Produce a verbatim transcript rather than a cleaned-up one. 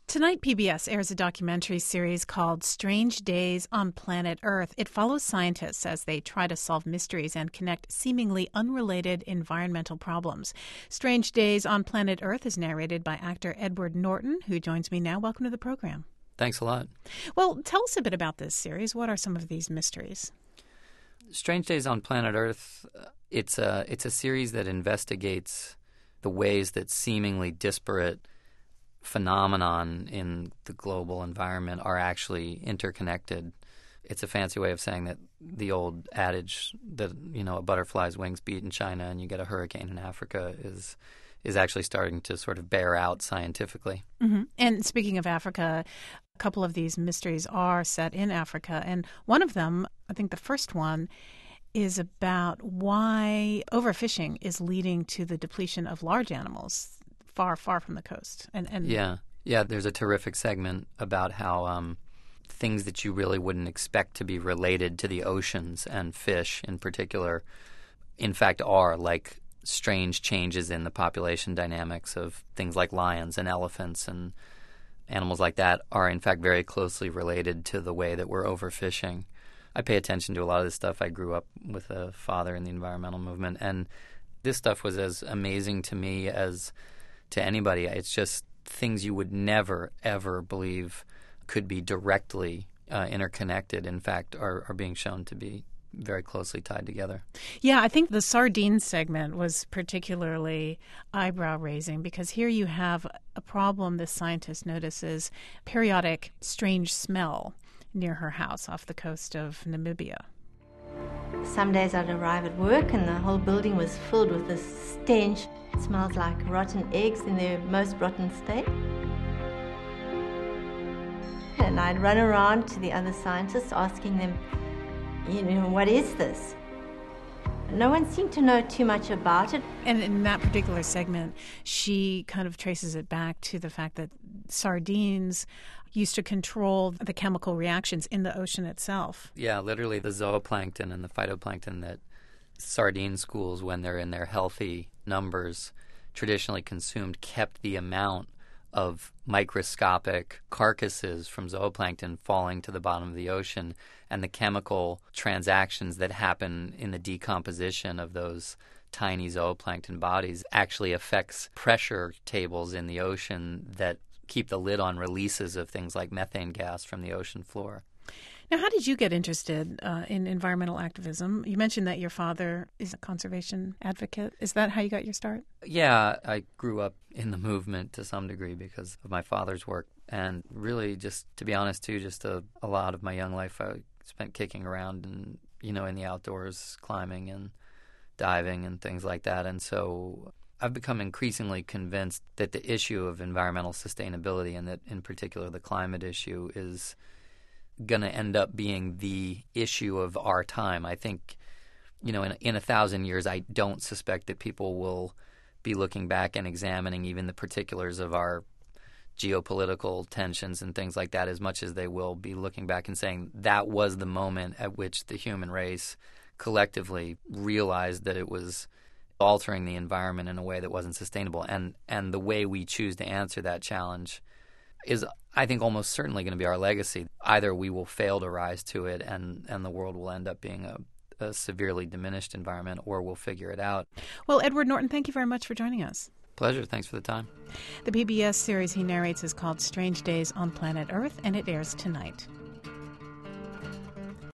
Tonight, P B S airs a documentary series called Strange Days on Planet Earth. It follows scientists as they try to solve mysteries and connect seemingly unrelated environmental problems. Strange Days on Planet Earth is narrated by actor Edward Norton, who joins me now. Welcome to the program. Thanks a lot. Well, tell us a bit about this series. What are some of these mysteries? Strange Days on Planet Earth, it's a, it's a series that investigates the ways that seemingly disparate phenomenon in the global environment are actually interconnected. It's a fancy way of saying that the old adage that, you know, a butterfly's wings beat in China and you get a hurricane in Africa is is actually starting to sort of bear out scientifically. Mm-hmm. And speaking of Africa, a couple of these mysteries are set in Africa. And one of them, I think the first one, is about why overfishing is leading to the depletion of large animals far, far from the coast. And, and yeah, yeah. There's a terrific segment about how um, things that you really wouldn't expect to be related to the oceans and fish in particular, in fact, are like strange changes in the population dynamics of things like lions and elephants and animals like that are in fact very closely related to the way that we're overfishing. I pay attention to a lot of this stuff. I grew up with a father in the environmental movement, and this stuff was as amazing to me as to anybody. It's just things you would never, ever believe could be directly uh, interconnected, in fact, are, are being shown to be very closely tied together. Yeah, I think the sardine segment was particularly eyebrow-raising because here you have a problem this scientist notices, periodic strange smell near her house off the coast of Namibia. Some days I'd arrive at work and the whole building was filled with this stench. It smells like rotten eggs in their most rotten state. And I'd run around to the other scientists asking them, you know, what is this? No one seemed to know too much about it. And in that particular segment, she kind of traces it back to the fact that sardines used to control the chemical reactions in the ocean itself. Yeah, literally the zooplankton and the phytoplankton that sardine schools, when they're in their healthy numbers, traditionally consumed, kept the amount of microscopic carcasses from zooplankton falling to the bottom of the ocean, and the chemical transactions that happen in the decomposition of those tiny zooplankton bodies actually affects pressure tables in the ocean that keep the lid on releases of things like methane gas from the ocean floor. Now, how did you get interested uh, in environmental activism? You mentioned that your father is a conservation advocate. Is that how you got your start? Yeah, I grew up in the movement to some degree because of my father's work. And really, just to be honest, too, just a, a lot of my young life I spent kicking around and, you know, in the outdoors, climbing and diving and things like that. And so I've become increasingly convinced that the issue of environmental sustainability, and that in particular the climate issue, is going to end up being the issue of our time. I think, you know, in, in a thousand years, I don't suspect that people will be looking back and examining even the particulars of our geopolitical tensions and things like that as much as they will be looking back and saying that was the moment at which the human race collectively realized that it was altering the environment in a way that wasn't sustainable. And, and the way we choose to answer that challenge is, I think, almost certainly going to be our legacy. Either we will fail to rise to it and, and the world will end up being a, a severely diminished environment, or we'll figure it out. Well, Edward Norton, thank you very much for joining us. Pleasure. Thanks for the time. The P B S series he narrates is called Strange Days on Planet Earth, and it airs tonight.